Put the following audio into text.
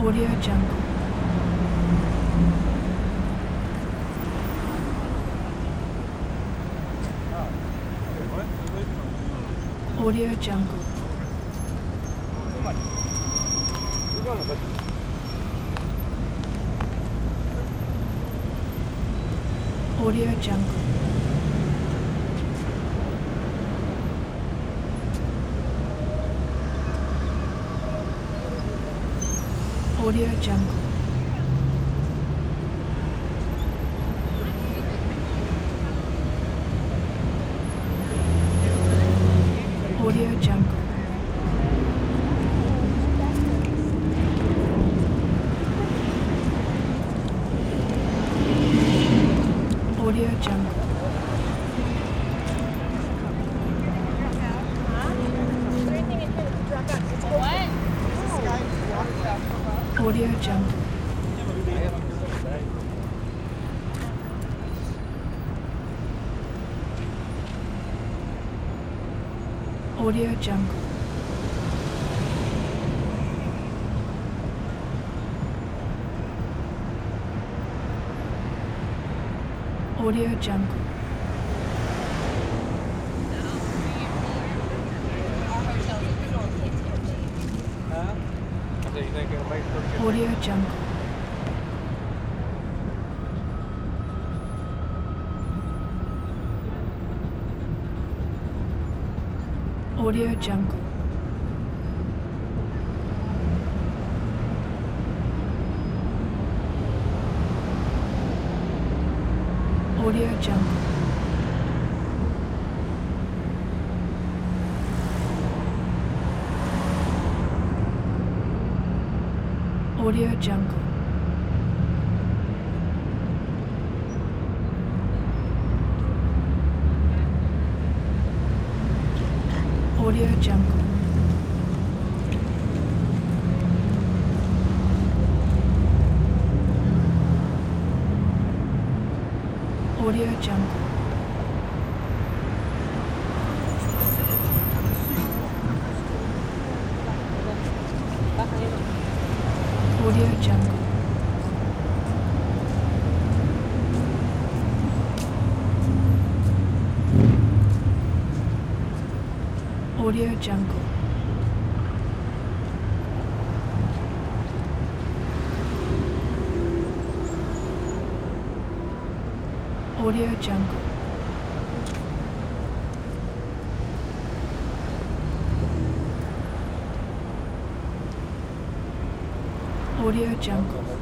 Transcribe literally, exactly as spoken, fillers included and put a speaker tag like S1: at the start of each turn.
S1: Audio Jungle. Audio Jungle. Audio Jungle. Audio Jungle. Audio Jungle. Audio Jungle. Audio Jungle. Audio Jungle. Audio Jungle. Audio Jungle. Audio Jungle. Audio Jungle. Audio Jungle. Audio Jungle. Audio Jungle. Audio Jungle. Audio Jungle. Audio Jungle. Audio Jungle.